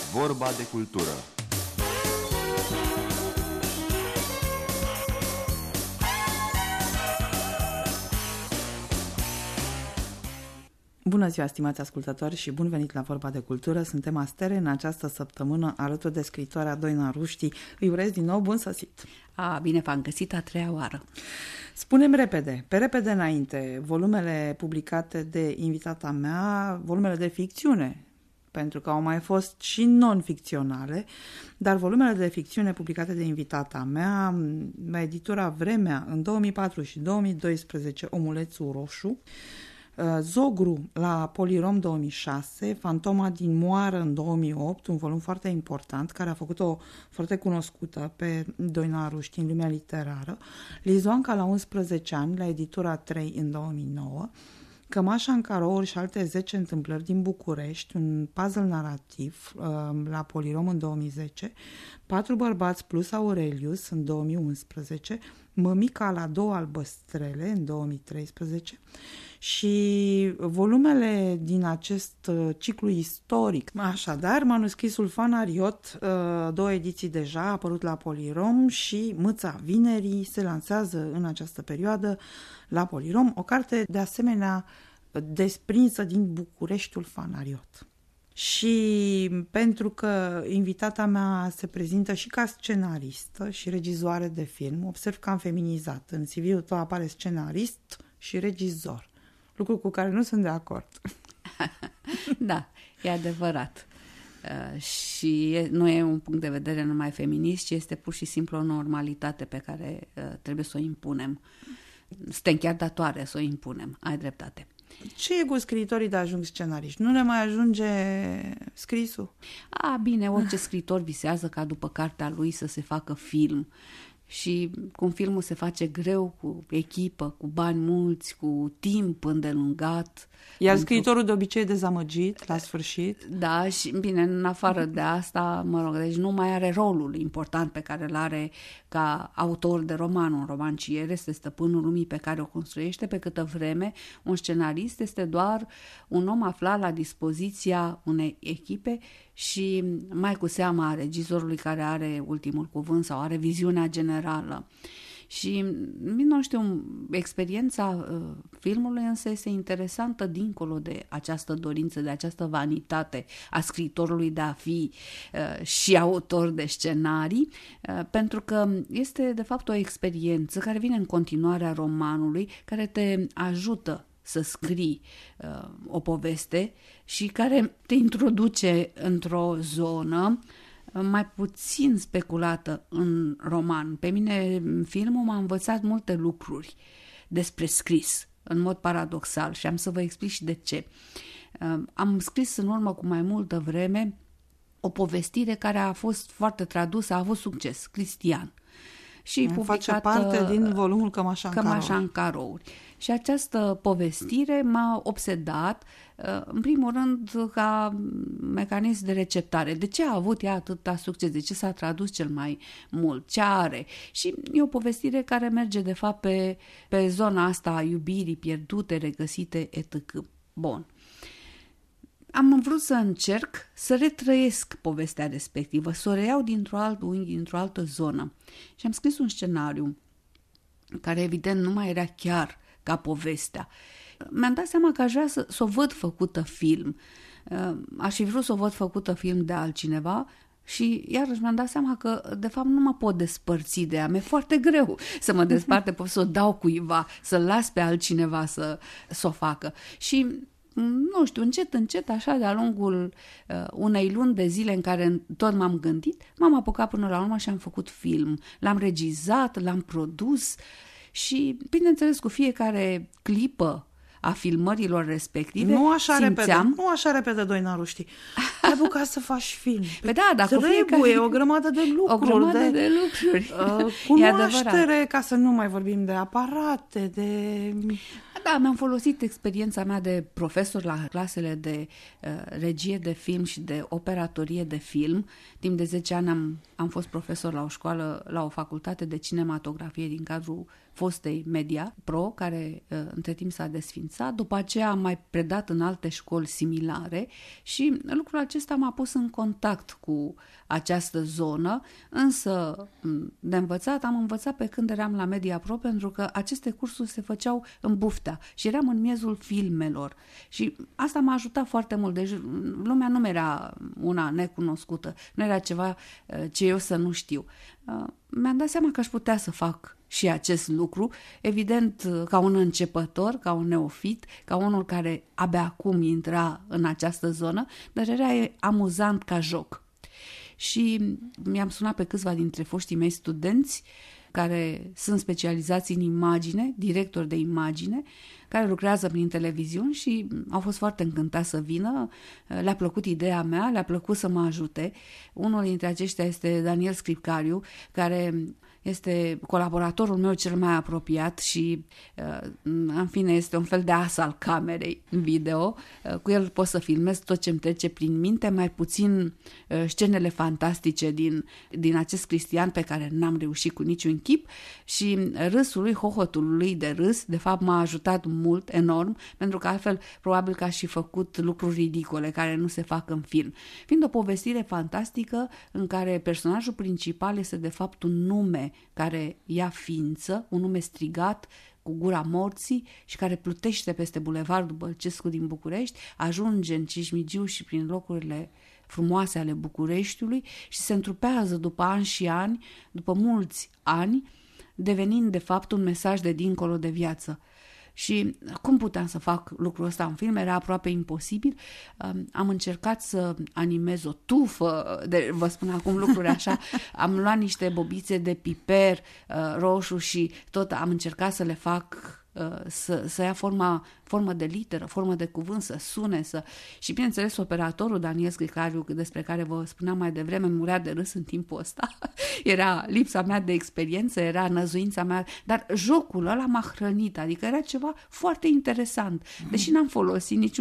Vorba de cultură. Bună ziua, stimați ascultători, și bun venit la Vorba de Cultură. Suntem astere în această săptămână alături de scriitoarea Doina Ruști. Îi urez din nou bun sosit! Bine v-am găsit a treia oară. Spunem repede înainte, volumele publicate de invitata mea, volumele de ficțiune, pentru că au mai fost și non-ficționale, dar volumele de ficțiune publicate de invitata mea, editura Vremea în 2004 și 2012, Omulețul Roșu, Zogru la Polirom 2006, Fantoma din Moară în 2008, un volum foarte important care a făcut-o foarte cunoscută pe Doina Ruști în lumea literară, Lizoanca la 11 ani la editura 3 în 2009, Cămașa în carouri și alte 10 întâmplări din București, un puzzle narrativ la Polirom în 2010, 4 bărbați plus Aurelius în 2011, Mămica la 2 albăstrele în 2013 și volumele din acest ciclu istoric. Așadar, manuscrisul Fanariot, 2 ediții deja, a apărut la Polirom, și Mâța Vinerii se lansează în această perioadă la Polirom, o carte de asemenea desprinsă din Bucureștiul Fanariot. Și pentru că invitata mea se prezintă și ca scenaristă și regizoare de film, observ că am feminizat. În CV-ul tău apare scenarist și regizor, lucru cu care nu sunt de acord. Da, e adevărat. Și nu e un punct de vedere numai feminist, ci este pur și simplu o normalitate pe care trebuie să o impunem. Suntem chiar datoare să o impunem, ai dreptate. Ce e cu scriitorii de ajung scenariști? Nu le mai ajunge scrisul? Bine, orice scriitor visează ca după cartea lui să se facă film. Și cum filmul se face greu, cu echipă, cu bani mulți, cu timp îndelungat. Iar scriitorul de obicei e dezamăgit la sfârșit. Da, și bine, în afară de asta, deci nu mai are rolul important pe care îl are ca autor de roman. Un romancier este stăpânul lumii pe care o construiește, pe câtă vreme un scenarist este doar un om aflat la dispoziția unei echipe și mai cu seama a regizorului care are ultimul cuvânt sau are viziunea generală. Și, nu știu, experiența filmului însă este interesantă dincolo de această dorință, de această vanitate a scriitorului de a fi și autor de scenarii, pentru că este de fapt o experiență care vine în continuarea romanului, care te ajută să scrii o poveste și care te introduce într-o zonă mai puțin speculată în roman. Pe mine filmul m-a învățat multe lucruri despre scris, în mod paradoxal, și am să vă explic și de ce. Am scris în urmă cu mai multă vreme o povestire care a fost foarte tradusă, a avut succes, Cristian. Și face parte din volumul Cămașa în carouri. Și această povestire m-a obsedat, în primul rând, ca mecanism de receptare. De ce a avut ea atâta succes? De ce s-a tradus cel mai mult? Ce are? Și e o povestire care merge, de fapt, pe zona asta a iubirii pierdute, regăsite, etc. Bun. Am vrut să încerc să retrăiesc povestea respectivă, să o reiau dintr-o altă unghi, dintr-o altă zonă. Și am scris un scenariu care, evident, nu mai era chiar ca povestea. Mi-am dat seama că aș vrea să o văd făcută film. Aș fi vrut să o văd făcută film de altcineva și iarăși mi-am dat seama că, de fapt, nu mă pot despărți de ea. Mi-e foarte greu să mă despart, să o dau cuiva, să-l las pe altcineva să o facă. Și nu știu, încet, așa, de-a lungul unei luni de zile în care tot m-am gândit, m-am apucat până la urmă și am făcut film. L-am regizat, l-am produs și, bineînțeles, cu fiecare clipă a filmărilor respective nu așa repede, Doina Ruști. Te apucat să faci film. Păi da, dar trebuie o grămadă de lucruri. O grămadă de lucruri. Cunoaștere, ca să nu mai vorbim de aparate, de... Da, mi-am folosit experiența mea de profesor la clasele de regie de film și de operatorie de film. Timp de 10 ani am fost profesor la o școală, la o facultate de cinematografie din cadrul fostei Media Pro, care între timp s-a desfințat. După aceea am mai predat în alte școli similare și lucrul acesta acesta m-a pus în contact cu această zonă, însă de învățat am învățat pe când eram la Media Pro, pentru că aceste cursuri se făceau în Buftea și eram în miezul filmelor și asta m-a ajutat foarte mult. Deci lumea nu era una necunoscută, nu era ceva ce eu să nu știu. Mi-am dat seama că aș putea să fac și acest lucru, evident ca un începător, ca un neofit, ca unul care abia acum intra în această zonă, dar era amuzant ca joc. Și mi-am sunat pe câțiva dintre foștii mei studenți care sunt specializați în imagine, directori de imagine, care lucrează prin televiziuni și au fost foarte încântați să vină, le-a plăcut ideea mea, le-a plăcut să mă ajute. Unul dintre aceștia este Daniel Scripcariu, care este colaboratorul meu cel mai apropiat și, în fine, este un fel de as al camerei video. Cu el pot să filmez tot ce îmi trece prin minte, mai puțin scenele fantastice din acest Cristian pe care n-am reușit cu niciun chip și râsul lui, hohotul lui de râs, de fapt m-a ajutat mult, enorm, pentru că altfel probabil că aș fi făcut lucruri ridicole care nu se fac în film. Fiind o povestire fantastică în care personajul principal este de fapt un nume care ia ființă, un nume strigat cu gura morții și care plutește peste Bulevardul Bălcescu din București, ajunge în Cismigiu și prin locurile frumoase ale Bucureștiului și se întrupează după ani și ani, după mulți ani, devenind de fapt un mesaj de dincolo de viață. Și cum puteam să fac lucrul ăsta în film? Era aproape imposibil. Am încercat să animez o tufă, vă spun acum lucruri așa, am luat niște bobițe de piper roșu și tot am încercat să le fac să ia formă de literă, formă de cuvânt, să sune, și bineînțeles operatorul Daniel Scricariu, despre care vă spuneam mai devreme, murea de râs în timpul ăsta. Era lipsa mea de experiență, era năzuința mea, dar jocul ăla m-a hrănit, adică era ceva foarte interesant. Deși n-am folosit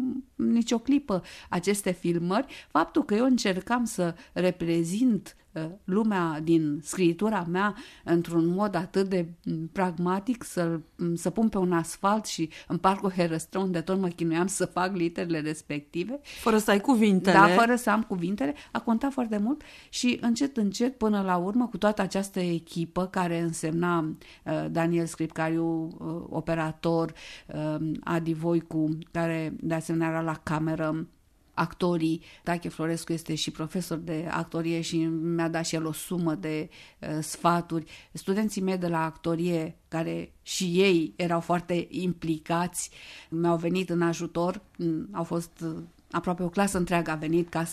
nicio clipă aceste filmări, faptul că eu încercam să reprezint lumea din scriitura mea într-un mod atât de pragmatic, să pun pe un asfalt și în parcul Herăstrău, de tot mă chinuiam să fac literele respective. Fără să ai cuvintele. Da, fără să am cuvintele. A contat foarte mult și încet, până la urmă, cu toată această echipă care însemna Daniel Scripcariu, operator, Adi Voicu, care de asemenea era la cameră, actorii, Tache Florescu este și profesor de actorie și mi-a dat și el o sumă de sfaturi. Studenții mei de la actorie, care și ei erau foarte implicați, mi-au venit în ajutor, au fost aproape o clasă întreagă a venit ca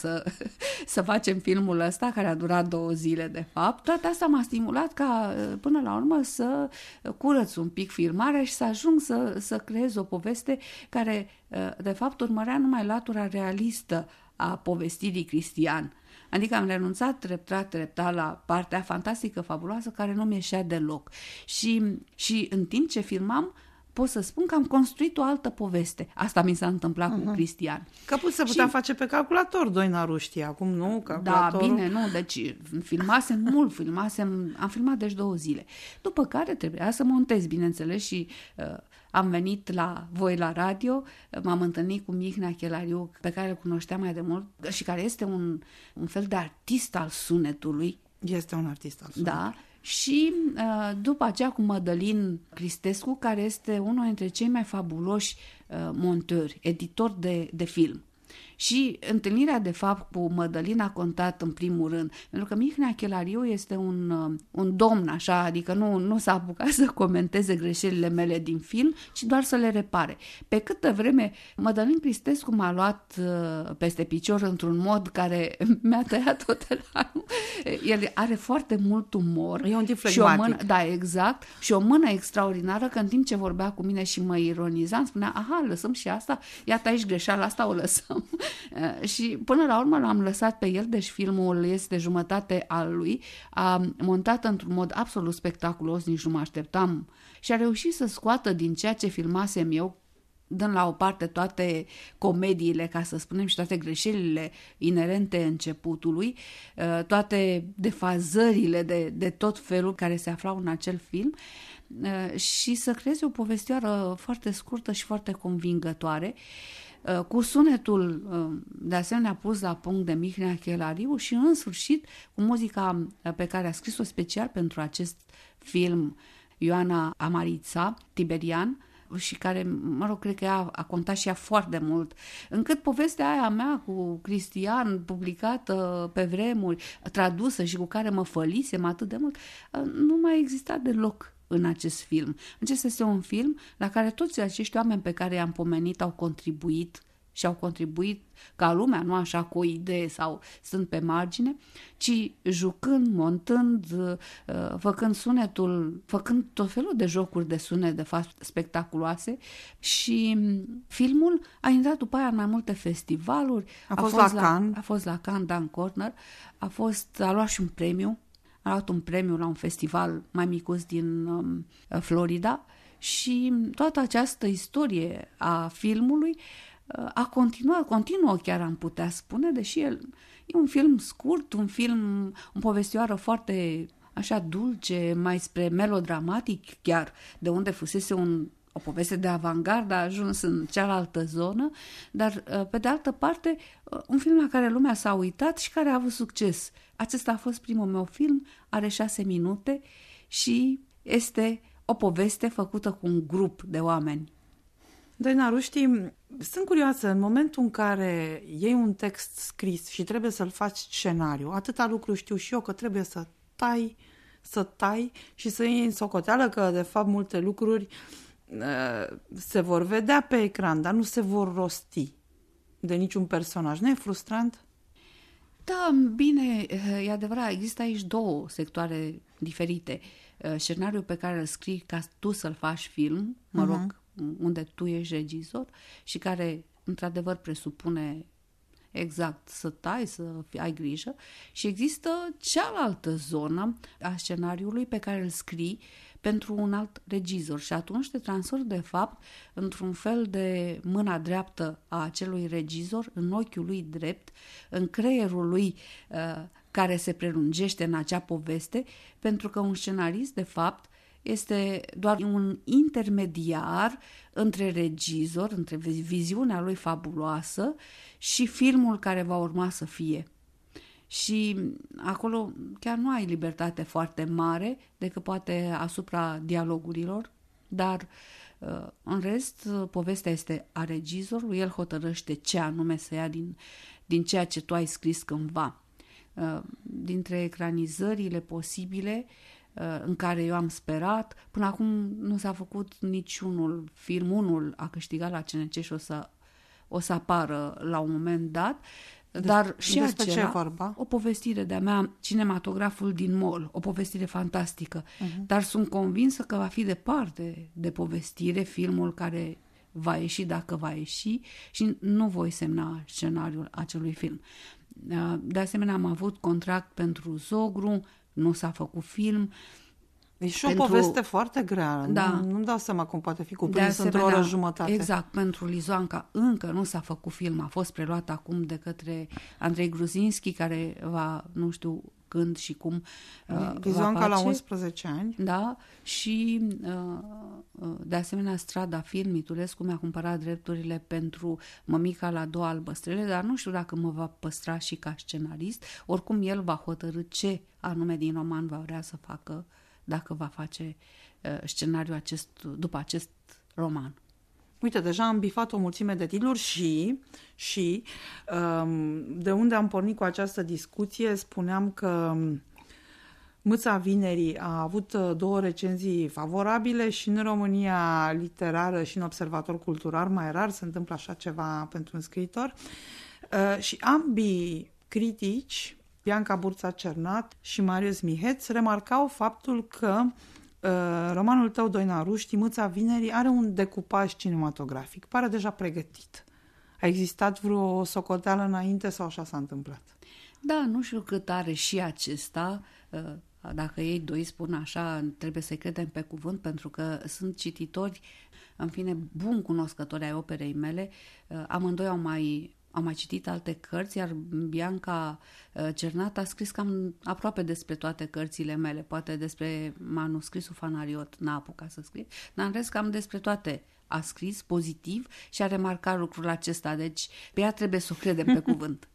să facem filmul ăsta, care a durat 2 zile de fapt. Toate asta m-a stimulat ca până la urmă să curăț un pic filmarea și să ajung să creez o poveste care de fapt urmărea numai latura realistă a povestirii Cristian. Adică am renunțat treptat la partea fantastică, fabuloasă, care nu mi ieșea deloc. Și în timp ce filmam, pot să spun că am construit o altă poveste. Asta mi s-a întâmplat cu Cristian. Că se putea face pe calculator, Doina știe, acum nu, calculatorul. Da, bine, nu, deci filmasem mult, am filmat deci 2 zile. După care trebuia să montez, bineînțeles, și am venit la voi la radio, m-am întâlnit cu Mihnea Chelariu, pe care îl cunoșteam mai de mult și care este un fel de artist al sunetului. Este un artist al sunetului. Da. Și după aceea cu Mădălin Cristescu, care este unul dintre cei mai fabuloși montori, editori de film. Și întâlnirea, de fapt, cu Mădălin a contat în primul rând, pentru că Mihnea Chelariu este un domn, așa, adică nu s-a apucat să comenteze greșelile mele din film, ci doar să le repare. Pe câtă vreme Mădălin Cristescu m-a luat peste picior într-un mod care mi-a tăiat tot elanul. El are foarte mult umor. E un tip flegmatic. Da, exact. Și o mână extraordinară, că în timp ce vorbea cu mine și mă ironiza, îmi spunea, aha, lăsăm și asta? Iată aici greșeala asta, o lăsăm. Și până la urmă l-am lăsat pe el, deci filmul este jumătate al lui, a montat într-un mod absolut spectaculos, nici nu mă așteptam, și a reușit să scoată din ceea ce filmasem eu, dând la o parte toate comediile, ca să spunem, și toate greșelile inerente începutului, toate defazările de tot felul care se aflau în acel film, și să creeze o povestioară foarte scurtă și foarte convingătoare. cu sunetul de asemenea pus la punct de Mihnea Chelariu și în sfârșit cu muzica pe care a scris-o special pentru acest film Ioana Amarița, Tiberian, și care, mă rog, cred că a contat și ea foarte mult, încât povestea aia mea cu Cristian, publicată pe vremuri, tradusă și cu care mă fălisem atât de mult, nu mai exista deloc în acest film. Acesta este un film la care toți acești oameni pe care i-am pomenit au contribuit și au contribuit ca lumea, nu așa cu o idee sau sunt pe margine, ci jucând, montând, făcând sunetul, făcând tot felul de jocuri de sunet, de fapt spectaculoase, și filmul a intrat după aia în mai multe festivaluri. A fost la Cannes. A fost la Cannes, Dan Corner, a luat și un premiu, a luat un premiu la un festival mai micuț din Florida și toată această istorie a filmului a continuă chiar am putea spune, deși el e un film scurt, un povestioară foarte așa dulce, mai spre melodramatic chiar, de unde fusese o poveste de avantgardă, a ajuns în cealaltă zonă, dar pe de altă parte un film la care lumea s-a uitat și care a avut succes. Acesta a fost primul meu film, are 6 minute și este o poveste făcută cu un grup de oameni. Doina Ruști, sunt curioasă, în momentul în care iei un text scris și trebuie să-l faci scenariu, atâta lucru știu și eu, că trebuie să tai și să iei în socoteală că, de fapt, multe lucruri se vor vedea pe ecran, dar nu se vor rosti de niciun personaj. Nu e frustrant? Da, bine, e adevărat, există aici două sectoare diferite. Scenariul pe care îl scrii ca tu să-l faci film, mă rog, unde tu ești regizor și care, într-adevăr, presupune exact să tai, să ai grijă, și există cealaltă zonă a scenariului pe care îl scrii pentru un alt regizor și atunci te transformi, de fapt, într-un fel de mâna dreaptă a acelui regizor, în ochiul lui drept, în creierul lui care se prelungește în acea poveste, pentru că un scenarist, de fapt, este doar un intermediar între regizor, între viziunea lui fabuloasă și filmul care va urma să fie. Și acolo chiar nu ai libertate foarte mare decât poate asupra dialogurilor, dar în rest povestea este a regizorului, el hotărăște ce anume să ia din ceea ce tu ai scris cândva. Dintre ecranizările posibile în care eu am sperat, până acum nu s-a făcut niciunul film, unul a câștigat la CNC și o să apară la un moment dat, dar și acela, o povestire de-a mea, Cinematograful din Mall, o povestire fantastică, dar sunt convinsă că va fi departe de povestire filmul care va ieși, dacă va ieși, și nu voi semna scenariul acelui film. De asemenea, am avut contract pentru Zogru, nu s-a făcut film. E și o poveste foarte grea. Da. Nu-mi dau seama cum poate fi cuprins într-o oră jumătate. Exact, pentru Lizoanca încă nu s-a făcut film. A fost preluat acum de către Andrei Gruzinski, care va, nu știu când și cum Lizoanca la 11 ani. Da, și de asemenea Strada Film, Mitulescu mi-a cumpărat drepturile pentru Mămica la 2 albăstrele, dar nu știu dacă mă va păstra și ca scenarist. Oricum el va hotărî ce anume din roman va vrea să facă, dacă va face scenariul după acest roman. Uite, deja am bifat o mulțime de titluri și de unde am pornit cu această discuție, spuneam că Mâța Vinerii a avut 2 recenzii favorabile și în România Literară și în Observator Cultural, mai rar se întâmplă așa ceva pentru un scriitor, și ambii critici, Bianca Burța-Cernat și Marius Miheț, remarcau faptul că romanul tău, Doina Ruști, Mâța Vinerii, are un decupaj cinematografic. Pare deja pregătit. A existat vreo socoteală înainte sau așa s-a întâmplat? Da, nu știu cât are și acesta. Dacă ei doi spun așa, trebuie să-i credem pe cuvânt, pentru că sunt cititori, în fine, buni cunoscători ai operei mele. Amândoi au mai citit alte cărți, iar Bianca Cernat a scris cam aproape despre toate cărțile mele, poate despre manuscrisul Fanariot, n-a apucat să scrie, dar în rest cam despre toate a scris pozitiv și a remarcat lucrul acesta. Deci pe ea trebuie să o credem pe cuvânt.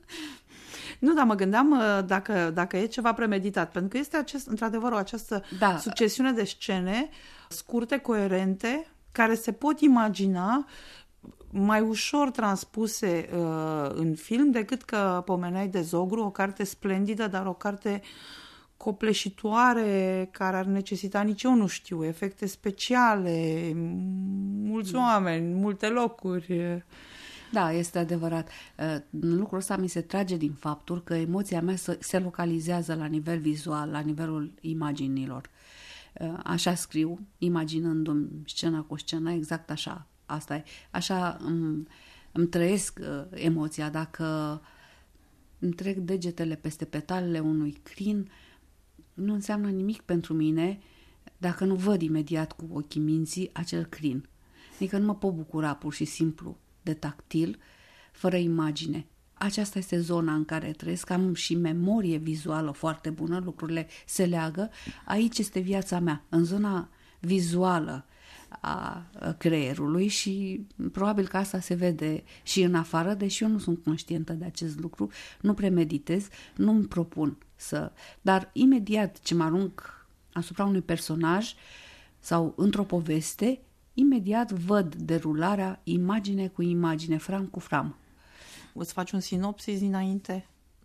Nu, dar mă gândeam dacă e ceva premeditat, pentru că este într-adevăr această succesiune de scene scurte, coerente, care se pot imagina mai ușor transpuse în film decât că pomeneai de Zogru, o carte splendidă, dar o carte copleșitoare, care ar necesita, nici eu nu știu, efecte speciale, mulți oameni, multe locuri. Da, este adevărat. Lucrul ăsta mi se trage din faptul că emoția mea se localizează la nivel vizual, la nivelul imaginilor. Așa scriu, imaginându-mi scenă cu scenă, exact așa. Asta e. Așa îmi trăiesc emoția. Dacă îmi trec degetele peste petalele unui crin, nu înseamnă nimic pentru mine dacă nu văd imediat cu ochii minții acel crin. Adică nu mă pot bucura pur și simplu de tactil, fără imagine. Aceasta este zona în care trăiesc, am și memorie vizuală foarte bună, lucrurile se leagă. Aici este viața mea, în zona vizuală a creierului și probabil că asta se vede și în afară, deși eu nu sunt conștientă de acest lucru, nu premeditez, nu îmi propun să... Dar imediat ce mă arunc asupra unui personaj sau într-o poveste, imediat văd derularea imagine cu imagine, fram cu fram. Îți faci un sinopsis dinainte?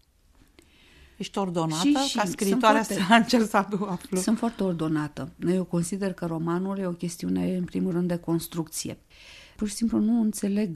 Ești ordonată? Și ca scriitoare asta încerc să aflu. Sunt foarte ordonată. Eu consider că romanul e o chestiune, în primul rând, de construcție. Pur și simplu nu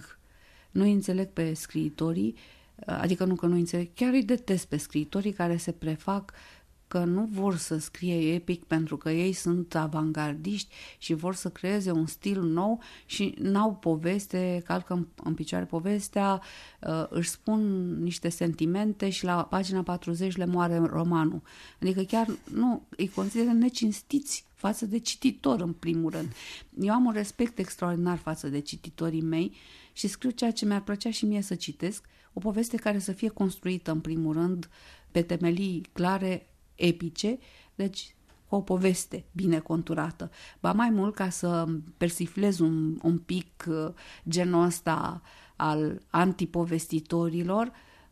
înțeleg pe scriitorii, adică nu că nu înțeleg, chiar îi detest pe scriitorii care se prefac că nu vor să scrie epic pentru că ei sunt avangardiști și vor să creeze un stil nou și n-au poveste, calcă în picioare povestea, își spun niște sentimente și la pagina 40 le moare romanul. Adică chiar nu, îi consideră necinstiți față de cititor în primul rând. Eu am un respect extraordinar față de cititorii mei și scriu ceea ce mi-ar plăcea și mie să citesc, o poveste care să fie construită în primul rând pe temelii clare, epice, deci o poveste bine conturată. Ba mai mult, ca să persiflez un pic genul ăsta al antipovestitorilor,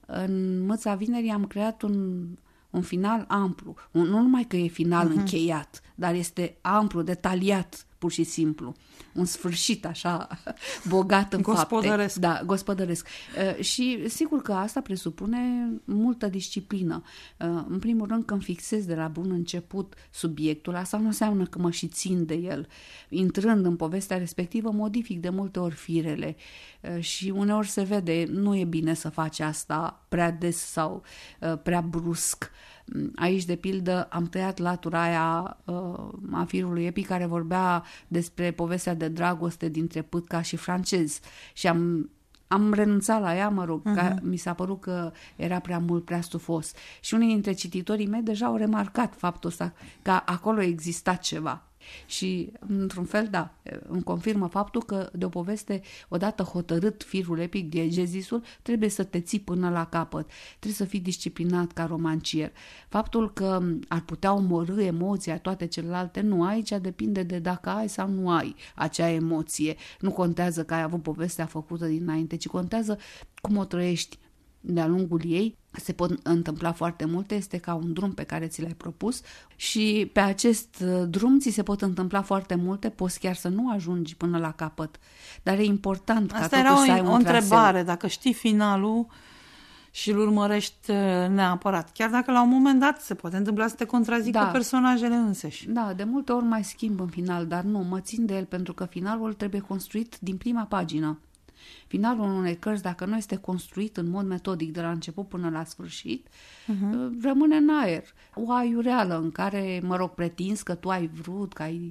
în Mâța Vinerii am creat un final amplu. Nu numai că e final încheiat, dar este amplu, detaliat, pur și simplu. Un sfârșit așa bogat în gospodăresc. Fapte. Da, gospodăresc. Și sigur că asta presupune multă disciplină. În primul rând, când fixez de la bun început subiectul, asta nu înseamnă că mă și țin de el. Intrând în povestea respectivă, modific de multe ori firele și uneori se vede, nu e bine să faci asta prea des sau prea brusc. Aici, de pildă, am tăiat latura aia a firului epic care vorbea despre povestea de dragoste dintre Pâtca și francez și am renunțat la ea, mă rog, că mi s-a părut că era prea mult, prea stufos. Și unii dintre cititorii mei deja au remarcat faptul ăsta, că acolo exista ceva. Și, într-un fel, da, îmi confirmă faptul că de o poveste, odată hotărât firul epic, diegezisul, trebuie să te ții până la capăt. Trebuie să fii disciplinat ca romancier. Faptul că ar putea omorî emoția, toate celelalte, nu, aici depinde de dacă ai sau nu ai acea emoție. Nu contează că ai avut povestea făcută dinainte, ci contează cum o trăiești de-a lungul ei. Se pot întâmpla foarte multe, este ca un drum pe care ți l-ai propus și pe acest drum ți se pot întâmpla foarte multe, poți chiar să nu ajungi până la capăt, dar e important ca asta totuși să ai era o întrebare, dacă știi finalul și îl urmărești neapărat, chiar dacă la un moment dat se poate întâmpla să te contrazică personajele înseși. Da, de multe ori mai schimb în final, dar nu, mă țin de el pentru că finalul trebuie construit din prima pagină. Finalul unei cărți, dacă nu este construit în mod metodic de la început până la sfârșit, rămâne în aer. O aiureală în care, mă rog, pretinzi că tu ai vrut,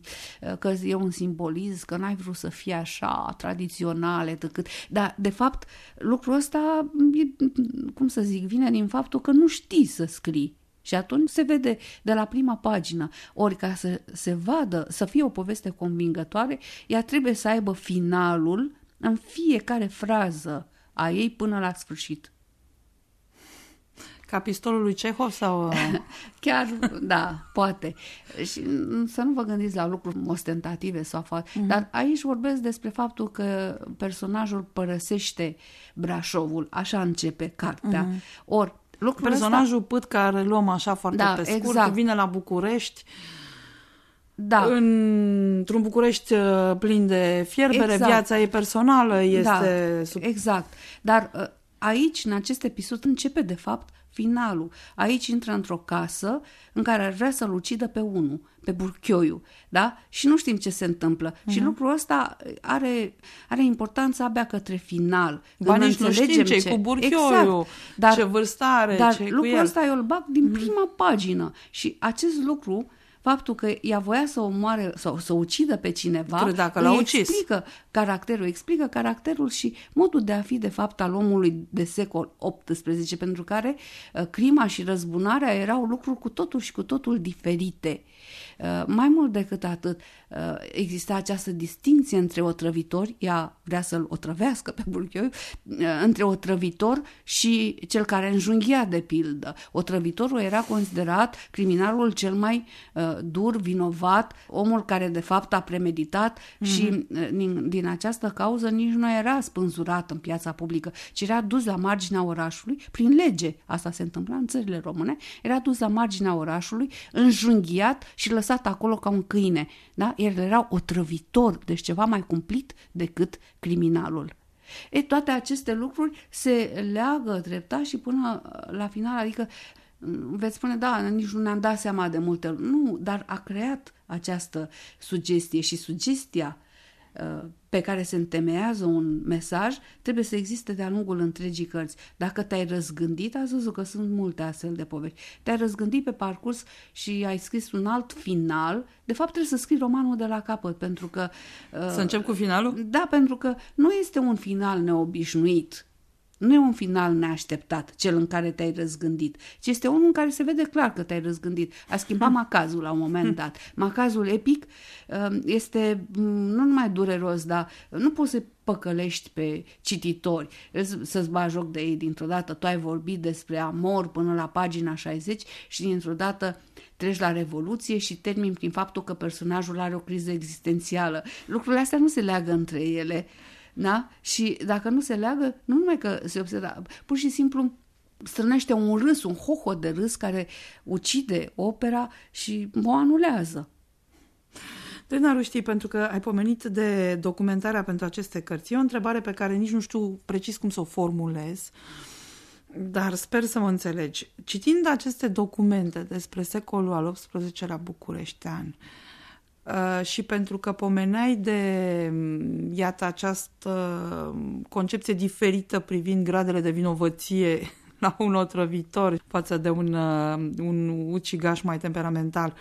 că e un simbolism, că n-ai vrut să fie așa tradiționale, dar, de fapt, lucrul ăsta, cum să zic, vine din faptul că nu știi să scrii. Și atunci se vede de la prima pagină. Ori ca să se vadă, să fie o poveste convingătoare, ea trebuie să aibă finalul în fiecare frază a ei până la sfârșit. Ca pistolul lui Cehov sau... Chiar, da, poate. Și să nu vă gândiți la lucruri ostentative sau dar aici vorbesc despre faptul că personajul părăsește Brașovul, așa începe cartea. Ori personajul Pât, care luăm așa foarte pe scurt, exact. Vine la București, într-un București plin de fierbere, exact. Viața ei personală este... Exact. Dar aici, în acest episod, începe de fapt finalul. Aici intră într-o casă în care ar vrea să-l ucidă pe unul, pe Burchioiu, da? Și nu știm ce se întâmplă. Și lucrul ăsta are importanță abia către final. Nici nu știm ce-i cu Burchioiu, exact. Ce vârstă are, dar ce-i lucrul cu el. Ăsta eu îl bag din prima pagină. Și acest lucru, faptul că ea voia să omoare sau să ucidă pe cineva, explică caracterul și modul de a fi de fapt al omului de secol XVIII, pentru care crima și răzbunarea erau lucruri cu totul și cu totul diferite. Mai mult decât atât, exista această distinție între otrăvitori, ea vrea să-l otrăvească pe Burchioiu, între otrăvitor și cel care înjunghia, de pildă. Otrăvitorul era considerat criminalul cel mai dur, vinovat, omul care de fapt a premeditat și din această cauză nici nu era spânzurat în piața publică, ci era dus la marginea orașului, prin lege, asta se întâmpla în țările române, era dus la marginea orașului, înjunghiat și lăsat acolo ca un câine. Da? El era otrăvitor, deci ceva mai cumplit decât criminalul. Toate aceste lucruri se leagă treptat și până la final, adică veți spune, nici nu ne-am dat seama de multe. Nu, dar a creat această sugestie și sugestia pe care se întemeiază un mesaj trebuie să existe de-a lungul întregii cărți. Dacă te-ai răzgândit, ați văzut că sunt multe astfel de povești, te-ai răzgândit pe parcurs și ai scris un alt final, de fapt trebuie să scrii romanul de la capăt, pentru că... Să încep cu finalul? Da, pentru că nu este un final neobișnuit. Nu e un final neașteptat, cel în care te-ai răzgândit, ci este unul în care se vede clar că te-ai răzgândit. A schimbat macazul la un moment dat. Macazul epic este nu numai dureros, dar nu poți să păcălești pe cititori, să-ți bagi joc de ei dintr-o dată. Tu ai vorbit despre amor până la pagina 60 și dintr-o dată treci la Revoluție și termin prin faptul că personajul are o criză existențială. Lucrurile astea nu se leagă între ele. Da? Și dacă nu se leagă, nu numai că se obsedă, pur și simplu strânește un râs, un hohot de râs care ucide opera și o anulează. Drina, știi, pentru că ai pomenit de documentarea pentru aceste cărți, e o întrebare pe care nici nu știu precis cum să o formulez, dar sper să mă înțelegi. Citind aceste documente despre secolul al XVIII-lea bucureștean, și pentru că pomeneai de, iată, această concepție diferită privind gradele de vinovăție la un otrăvitor față de un ucigaș mai temperamental,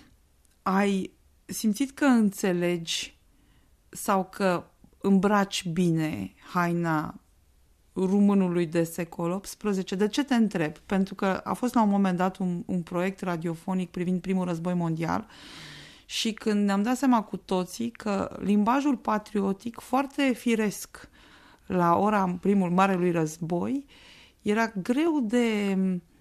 ai simțit că înțelegi sau că îmbraci bine haina românului de secol XVIII? De ce te întreb? Pentru că a fost la un moment dat un proiect radiofonic privind primul război mondial și când ne-am dat seama cu toții că limbajul patriotic, foarte firesc la ora primul marelui război, era greu de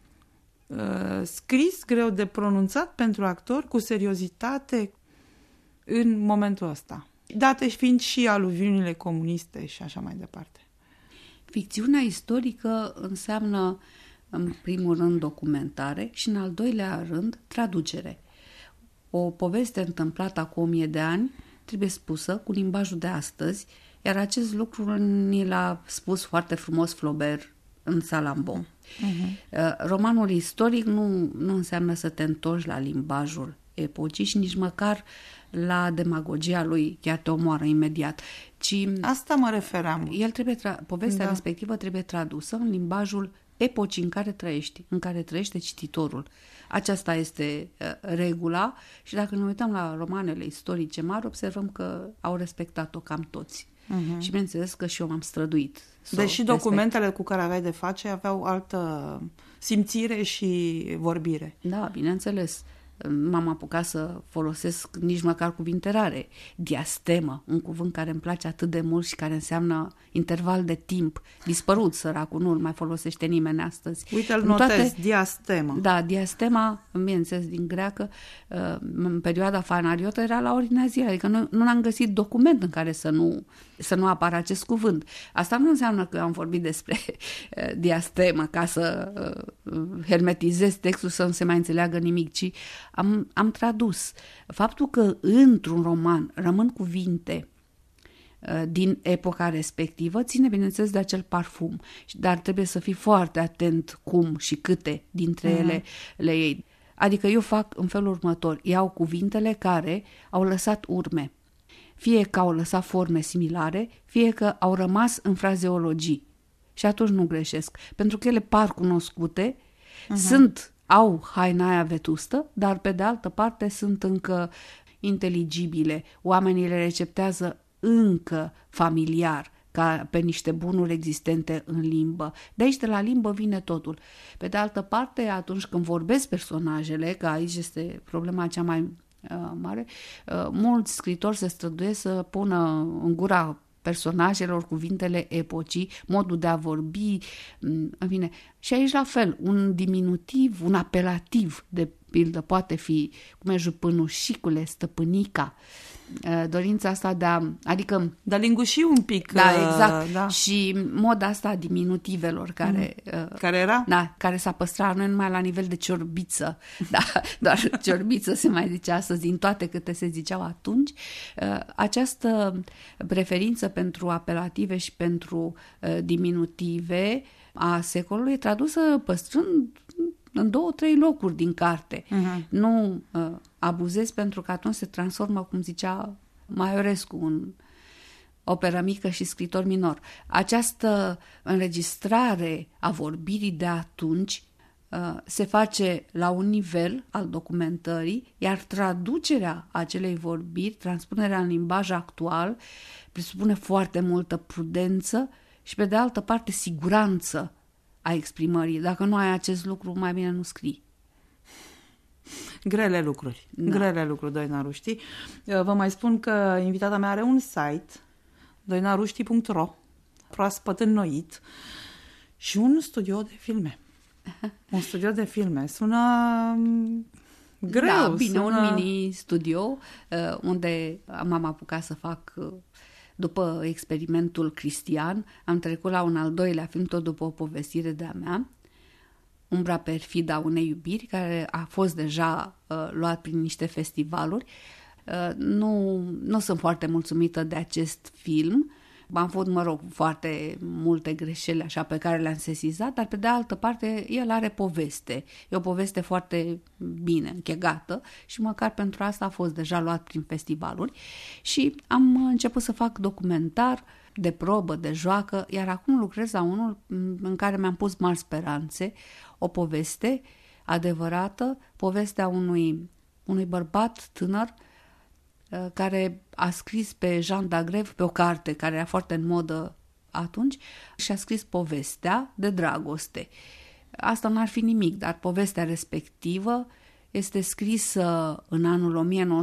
scris, greu de pronunțat pentru actori, cu seriozitate în momentul ăsta. Date fiind și aluviunile comuniste și așa mai departe. Ficțiunea istorică înseamnă, în primul rând, documentare și, în al doilea rând, traducere. O poveste întâmplată acum 1000 de ani trebuie spusă cu limbajul de astăzi, iar acest lucru ni l-a spus foarte frumos Flaubert în Salammbô. Romanul istoric nu înseamnă să te întorci la limbajul epocii și nici măcar la demagogia lui, chiar te omoară imediat. Asta mă refeream. Povestea respectivă trebuie tradusă în limbajul epocii în care trăiești, în care trăiește cititorul. Aceasta este regula și dacă ne uităm la romanele istorice mari, observăm că au respectat-o cam toți. Și bineînțeles că și eu m-am străduit. Deși documentele cu care aveai de face aveau altă simțire și vorbire. Da, bineînțeles. m-am apucat să folosesc nici măcar cuvinte rare. Diastemă, un cuvânt care îmi place atât de mult și care înseamnă interval de timp. Dispărut, săracul, nu-l mai folosește nimeni astăzi. Uite, îl notez, diastemă. Da, diastema, bineînțeles, din greacă, în perioada fanariotă era la ordinea zilei, adică nu am găsit document în care să nu apară acest cuvânt. Asta nu înseamnă că am vorbit despre diastemă ca să hermetizez textul să nu se mai înțeleagă nimic, ci am tradus. Faptul că într-un roman rămân cuvinte din epoca respectivă ține, bineînțeles, de acel parfum, dar trebuie să fii foarte atent cum și câte dintre ele le iei. Adică eu fac în felul următor, iau cuvintele care au lăsat urme, fie că au lăsat forme similare, fie că au rămas în frazeologii. Și atunci nu greșesc, pentru că ele par cunoscute, au haina aia vetustă, dar pe de altă parte sunt încă inteligibile. Oamenii le receptează încă familiar, ca pe niște bunuri existente în limbă. De aici, de la limbă, vine totul. Pe de altă parte, atunci când vorbesc personajele, că aici este problema cea mai mare, mulți scritori se străduiesc să pună în gura personajelor cuvintele epocii, modul de a vorbi, în fine. Și aici la fel, un diminutiv, un apelativ, de pildă, poate fi, cum e jupânușicule, stăpânica, dorința asta de a, adică... De a linguși un pic. Da, exact. Da. Și moda asta a diminutivelor care... Care era? Da, care s-a păstrat nu numai la nivel de ciorbiță, da, doar ciorbiță se mai zice astăzi, din toate câte se ziceau atunci. Această preferință pentru apelative și pentru diminutive a secolului e tradusă păstrând în 2-3 locuri din carte. Nu abuzezi, pentru că atunci se transformă, cum zicea Maiorescu, în operă mică și scritor minor. Această înregistrare a vorbirii de atunci se face la un nivel al documentării, iar traducerea acelei vorbiri, transpunerea în limbaj actual, presupune foarte multă prudență și, pe de altă parte, siguranță a exprimării. Dacă nu ai acest lucru, mai bine nu scrii. Grele lucruri. Da. Grele lucruri, Doina Ruști. Vă mai spun că invitata mea are un site, doinaruști.ro, proaspăt înnoit, și un studio de filme. Un studio de filme. Sună greu. Da, bine, un mini-studio unde m-am apucat să fac... După experimentul Cristian, am trecut la un al doilea film, tot după o povestire de-a mea, Umbra perfidă a unei iubiri, care a fost deja luat prin niște festivaluri. Nu sunt foarte mulțumită de acest film. Am avut, foarte multe greșeli așa pe care le-am sesizat, dar pe de altă parte el are poveste. E o poveste foarte bine închegată și măcar pentru asta a fost deja luat prin festivaluri. Și am început să fac documentar de probă, de joacă, iar acum lucrez la unul în care mi-am pus mari speranțe, o poveste adevărată, povestea unui bărbat tânăr care a scris pe Jean d'Agrève, pe o carte care era foarte în modă atunci, și a scris povestea de dragoste. Asta n-ar fi nimic, dar povestea respectivă este scrisă în anul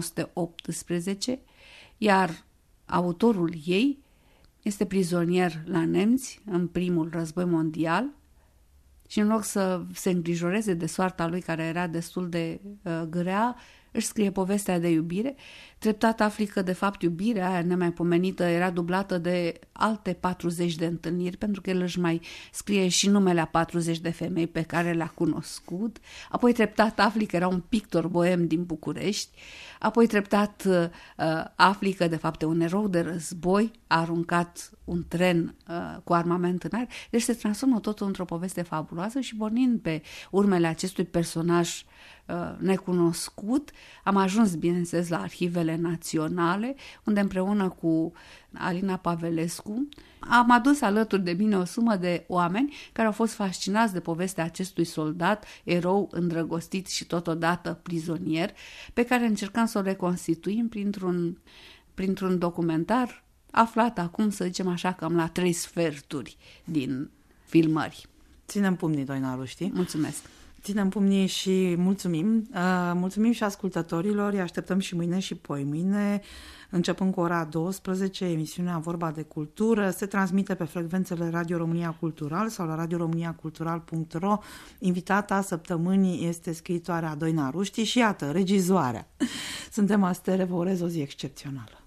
1918, iar autorul ei este prizonier la nemți în primul război mondial și în loc să se îngrijoreze de soarta lui, care era destul de grea, își scrie povestea de iubire. Treptat afli că, de fapt, iubirea aia nemaipomenită era dublată de alte 40 de întâlniri, pentru că el își mai scrie și numele a 40 de femei pe care le-a cunoscut. Apoi treptat afli că era un pictor boem din București. Apoi treptat afli că, de fapt, e un erou de război, a aruncat un tren cu armament în aer. Deci se transformă totul într-o poveste fabuloasă și, pornind pe urmele acestui personaj necunoscut, am ajuns, bineînțeles, la arhivele naționale, unde împreună cu Alina Pavelescu am adus alături de mine o sumă de oameni care au fost fascinați de povestea acestui soldat, erou, îndrăgostit și totodată prizonier, pe care încercăm să o reconstituim printr-un documentar aflat acum, să zicem așa, cam la 3 sferturi din filmări. Ținem pumnii, Doina Ruști. Mulțumesc! Ținem pumnii și mulțumim. Mulțumim și ascultătorilor. Îi așteptăm și mâine și poimâine. Începând cu ora 12, emisiunea Vorba de Cultură se transmite pe frecvențele Radio România Cultural sau la radioromaniacultural.ro. Invitata săptămânii este scriitoarea Doina Ruști și iată, regizoarea. Suntem Astere, vă urez o zi excepțională.